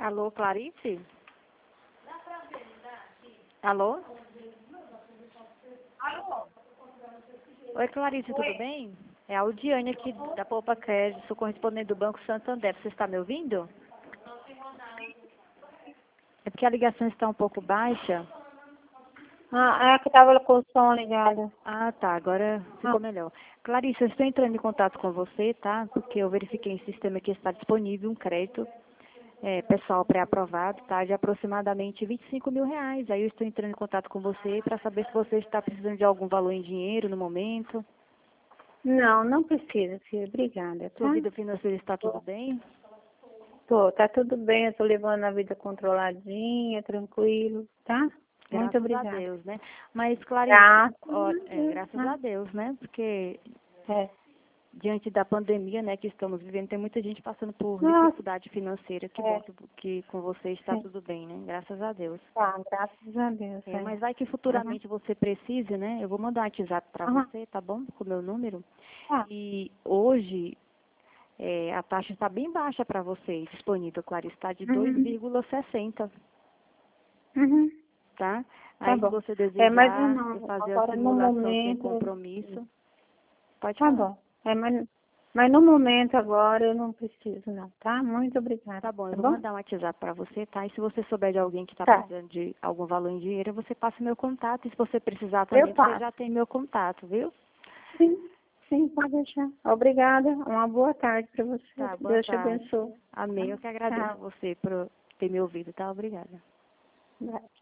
Alô, Clarice? Alô? Alô? Oi, Clarice, tudo bem? É a Audiane aqui da Poupa Crédito, sou correspondente do Banco Santander. Você está me ouvindo? É porque a ligação está um pouco baixa. É que estava com o som ligado. Ah, tá, agora ficou melhor. Clarice, eu estou entrando em contato com você, tá? Porque eu verifiquei em sistema que está disponível um crédito pessoal pré-aprovado, tá? De aproximadamente R$ 25.000. Aí eu estou entrando em contato com você para saber se você está precisando de algum valor em dinheiro no momento. Não, não precisa, filha. Obrigada, tá? Sua vida financeira está tudo bem? Tá tudo bem, eu tô levando a vida controladinha, tranquilo, tá? Muito Graças a obrigada. Deus, né? Mas, Clarice, graças a Deus, né? Porque É. diante da pandemia, né, que estamos vivendo, tem muita gente passando por Nossa, dificuldade financeira. Que bom que com você está sim. tudo bem, né? Graças a Deus. Tá, graças a Deus. Mas vai que futuramente você precise, né? Eu vou mandar um WhatsApp para Aham. você, tá bom? Com o meu número. Tá. E hoje a taxa está bem baixa para você, disponível, Clarice, está de Uhum. 2,60, Uhum. tá? Tá Aí se bom. você Mas eu desejar não, fazer a agora no simulação sem momento, compromisso, pode tá falar. bom. Mas no momento agora eu não preciso não, tá? Muito obrigada, Tá bom, eu tá vou bom? mandar um WhatsApp para você, tá? E se você souber de alguém que está Tá. precisando de algum valor em dinheiro, você passa meu contato. E se você precisar Eu também, você passo. já tem meu contato, viu? Sim, sim, pode deixar. Obrigada. Uma boa tarde para você. Tá, Que boa Deus te tarde. abençoe. Amém. Eu que agradeço Tchau. você por ter me ouvido, tá? Obrigada. Bye.